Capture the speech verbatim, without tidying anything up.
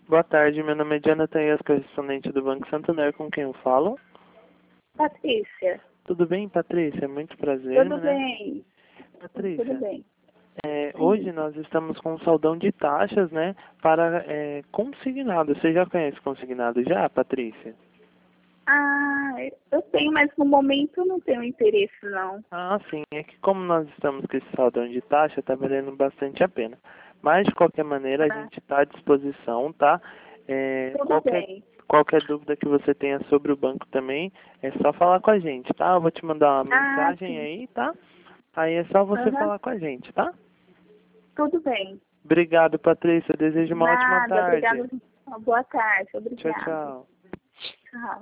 Boa tarde, meu nome é Jonathan Ias, correspondente do Banco Santander, com quem eu falo? Patrícia. Tudo bem, Patrícia? Muito prazer, Tudo né? bem. Patrícia, Tudo bem. é, hoje nós estamos com um saldão de taxas, né, para é, consignado. Você já conhece consignado já, Patrícia? Ah, eu tenho, mas no momento eu não tenho interesse, não. Ah, sim. É que como nós estamos com esse saldão de taxa, está valendo bastante a pena. Mas, de qualquer maneira, a Ah, gente está à disposição, tá? É, tudo qualquer, bem. qualquer dúvida que você tenha sobre o banco também, é só falar com a gente, tá? Eu vou te mandar uma Ah, mensagem sim. aí, tá? Aí é só você Aham, falar com a gente, tá? tudo bem. Obrigado, Patrícia. Desejo uma ótima Nada, tarde. obrigada. Boa tarde, Tchau, obrigada. tchau. Tchau.